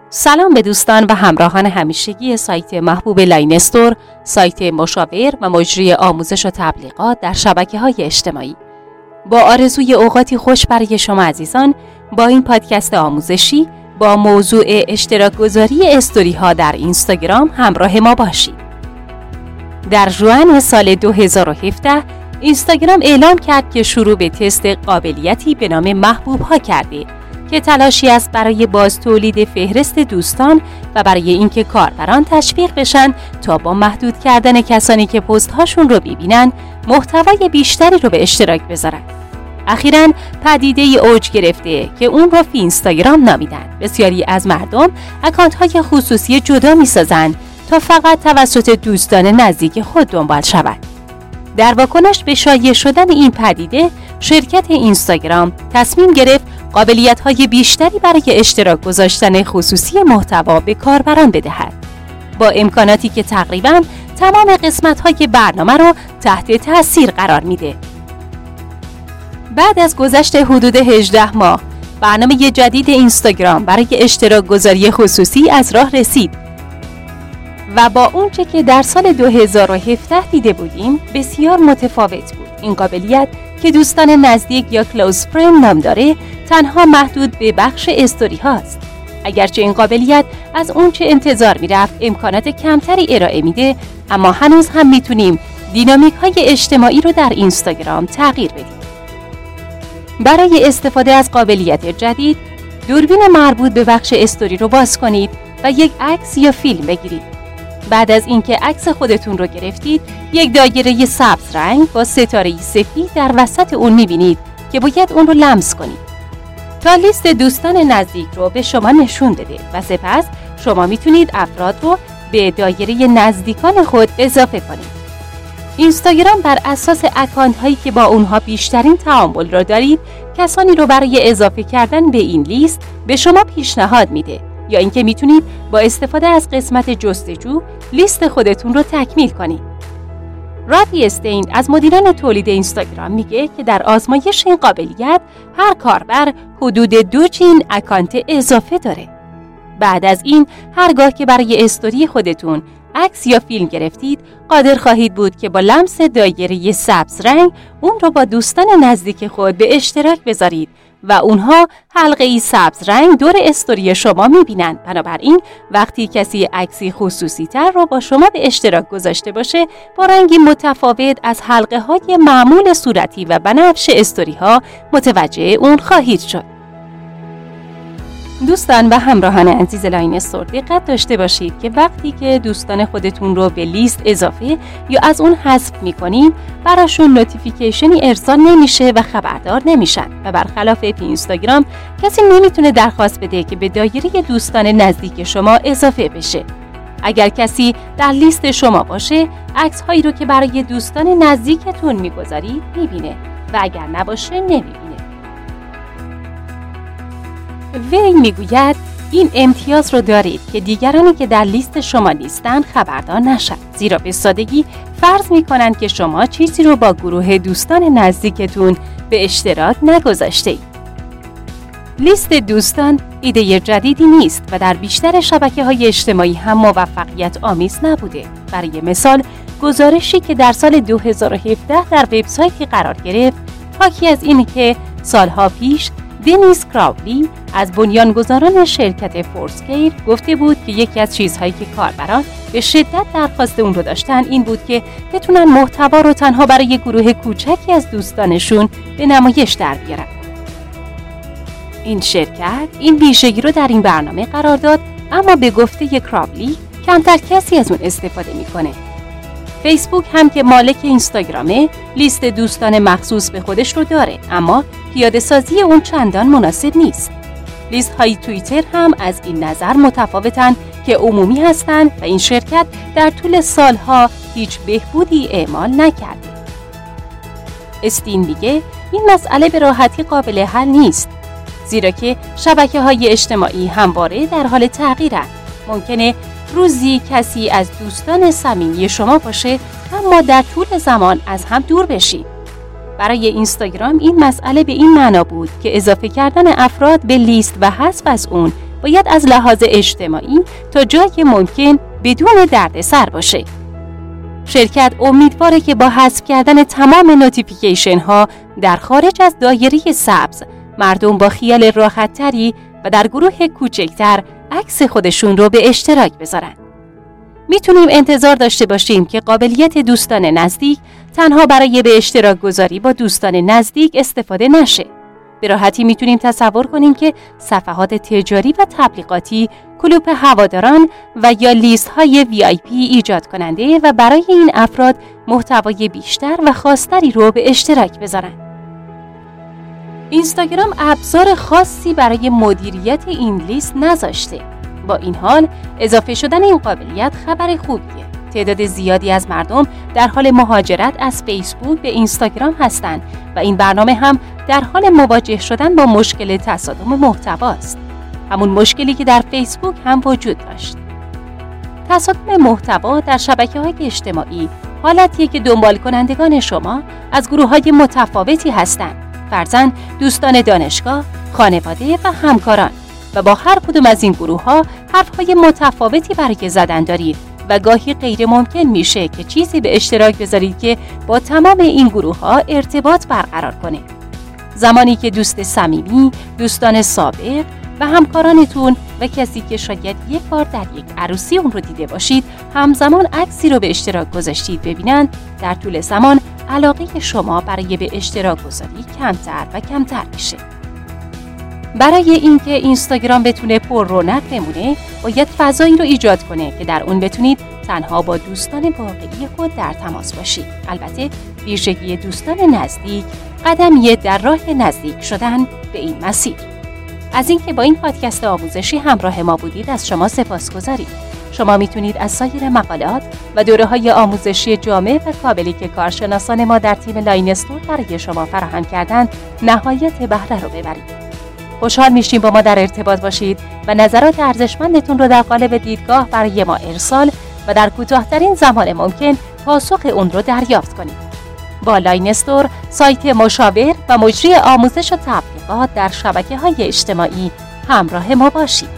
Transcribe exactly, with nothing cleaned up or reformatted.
سلام به دوستان و همراهان همیشگی سایت محبوب لاین استور، سایت مشاور و مجری آموزش و تبلیغات در شبکه‌های اجتماعی. با آرزوی اوقاتی خوش برای شما عزیزان، با این پادکست آموزشی با موضوع اشتراک گذاری استوری ها در اینستاگرام همراه ما باشید. در ژوئن سال دو هزار و هفده اینستاگرام اعلام کرد که شروع به تست قابلیتی به نام محبوب ها کرده که تلاشی است برای باز تولید فهرست دوستان و برای اینکه کاربران تشویق بشن تا با محدود کردن کسانی که پست هاشون رو ببینن محتوای بیشتری رو به اشتراک بذارن. اخیراً پدیده ای اوج گرفته که اون رو فی اینستاگرام نامیدن. بسیاری از مردم اکانت های خصوصی جدا میسازن تا فقط توسط دوستان نزدیک خود دنبال شود. در واکنش به شایع شدن این پدیده، شرکت اینستاگرام تصمیم گرفت قابلیت‌های بیشتری برای اشتراک گذاشتن خصوصی محتوا به کاربران بدهد، با امکاناتی که تقریباً تمام قسمت‌های برنامه رو تحت تاثیر قرار میده. بعد از گذشت حدود هجده ماه، برنامه جدید اینستاگرام برای اشتراک گذاری خصوصی از راه رسید و با اونچه که در سال دو هزار و هفده دیده بودیم بسیار متفاوت بود. این قابلیت که دوستان نزدیک یا کلوز فرند نام داره، تنها محدود به بخش استوری هاست. اگرچه این قابلیت از اونچه انتظار میرفت امکانات کمتری ارائه میده، اما هنوز هم میتونیم دینامیک های اجتماعی رو در اینستاگرام تغییر بدیم. برای استفاده از قابلیت جدید، دوربین مربوط به بخش استوری رو باز کنید و یک عکس یا فیلم بگیرید. بعد از اینکه عکس خودتون رو گرفتید، یک دایره سبز رنگ با ستاره سفید در وسط اون می‌بینید که باید اون رو لمس کنید تا لیست دوستان نزدیک رو به شما نشون بده و سپس شما میتونید افراد رو به دایره نزدیکان خود اضافه کنید. اینستاگرام بر اساس اکانت هایی که با اونها بیشترین تعامل رو دارید، کسانی رو برای اضافه کردن به این لیست به شما پیشنهاد میده، یا اینکه میتونید با استفاده از قسمت جستجو لیست خودتون رو تکمیل کنید. رادی استین از مدیران تولید اینستاگرام میگه که در آزمایش این قابلیت هر کاربر حدود دو جین اکانت اضافه داره. بعد از این هرگاه که برای استوری خودتون عکس یا فیلم گرفتید، قادر خواهید بود که با لمس دایره سبز رنگ اون رو با دوستان نزدیک خود به اشتراک بذارید و اونها حلقه ای سبز رنگ دور استوری شما میبینن. بنابراین وقتی کسی عکسی خصوصی تر رو با شما به اشتراک گذاشته باشه، با رنگی متفاوت از حلقه های معمول صورتی و بنفش استوری ها متوجه اون خواهید شد. دوستان و همراهان عزیز لاین استور، دقت داشته باشید که وقتی که دوستان خودتون رو به لیست اضافه یا از اون حذف میکنین، براشون نوتیفیکیشنی ارسال نمیشه و خبردار نمیشن و برخلاف پی اینستاگرام کسی نمیتونه درخواست بده که به دایره دوستان نزدیک شما اضافه بشه. اگر کسی در لیست شما باشه، عکس هایی رو که برای دوستان نزدیکتون میگذارید میبینه و اگر نباشه نمیبینه. وی میگوید این امتیاز رو دارید که دیگرانی که در لیست شما نیستن خبردار نشن، زیرا به سادگی فرض میکنن که شما چیزی رو با گروه دوستان نزدیکتون به اشتراک نگذاشته اید. لیست دوستان ایده جدیدی نیست و در بیشتر شبکه‌های اجتماعی هم موفقیت آمیز نبوده. برای مثال، گزارشی که در سال دو هزار و هفده در وبسایتی قرار گرفت، حاکی از این که سالها پیش دنیس کراولی از بنیانگذاران شرکت فورسکیر گفته بود که یکی از چیزهایی که کاربران به شدت درخواست اون رو داشتن این بود که بتونن محتوا رو تنها برای گروه کوچکی از دوستانشون به نمایش در بیارن. این شرکت این ویژگی رو در این برنامه قرار داد، اما به گفته کراولی کمتر کسی از اون استفاده میکنه. فیسبوک هم که مالک اینستاگرامه، لیست دوستان مخصوص به خودش رو داره، اما پیاده سازی اون چندان مناسب نیست. لیست های توییتر هم از این نظر متفاوتن که عمومی هستن و این شرکت در طول سالها هیچ بهبودی اعمال نکرده. استین میگه این مسئله به راحتی قابل حل نیست، زیرا که شبکه‌های اجتماعی همواره در حال تغییرند. ممکنه روزی کسی از دوستان صمیمی شما باشه، اما در طول زمان از هم دور بشید. برای اینستاگرام این مسئله به این معنا بود که اضافه کردن افراد به لیست و حذف از اون باید از لحاظ اجتماعی تا جایی ممکن بدون دردسر باشه. شرکت امیدواره که با حذف کردن تمام نوتیفیکیشن ها در خارج از دایره سبز، مردم با خیال راحت‌تری و در گروه کوچکتر عکس خودشون رو به اشتراک بذارن. میتونیم انتظار داشته باشیم که قابلیت دوستان نزدیک تنها برای به اشتراک گذاری با دوستان نزدیک استفاده نشه. به راحتی میتونیم تصور کنیم که صفحات تجاری و تبلیغاتی، کلوپ هواداران و یا لیست های وی آی پی ایجاد کننده و برای این افراد محتوای بیشتر و خاصتری رو به اشتراک بذارن. اینستاگرام ابزار خاصی برای مدیریت این لیست نذاشته. با این حال اضافه شدن این قابلیت خبر خوبیه. تعداد زیادی از مردم در حال مهاجرت از فیسبوک به اینستاگرام هستند و این برنامه هم در حال مواجه شدن با مشکل تصادم محتواست. همون مشکلی که در فیسبوک هم وجود داشت. تصادم محتوا در شبکه‌های اجتماعی حالتیه که دنبال کنندگان شما از گروه‌های متفاوتی هستند. فرضاً دوستان دانشگاه، خانواده و همکاران، و با هر کدوم از این گروه‌ها حرف‌های متفاوتی برای زدن دارید و گاهی غیر ممکن میشه که چیزی به اشتراک بذارید که با تمام این گروه‌ها ارتباط برقرار کنه. زمانی که دوست صمیمی، دوستان سابق و همکارانتون و کسی که شاید یک بار در یک عروسی اون رو دیده باشید همزمان عکسی رو به اشتراک گذاشتید ببینن، در طول زمان علاقه شما برای به اشتراک گذاری کمتر و کمتر میشه. برای اینکه اینستاگرام بتونه پر رونق بمونه، باید فضایی رو ایجاد کنه که در اون بتونید تنها با دوستان واقعی خود در تماس باشید. البته ویژگی دوستان نزدیک قدمیه در راه نزدیک شدن به این مسیر. از اینکه با این پادکست آموزشی همراه ما بودید از شما سپاسگزاریم. شما میتونید از سایر مقالات و دوره‌های آموزشی جامع و کاملی که کارشناسان ما در تیم لاین استور برای شما فراهم کردن نهایت بهره رو ببرید. خوشحال میشیم با ما در ارتباط باشید و نظرات ارزشمندتون رو در قالب دیدگاه برای ما ارسال و در کوتاه‌ترین زمان ممکن پاسخ اون رو دریافت کنید. با لاین استور، سایت مشاور و مجری آموزش و تبلیغات در شبکه‌های اجتماعی همراه ما باشید.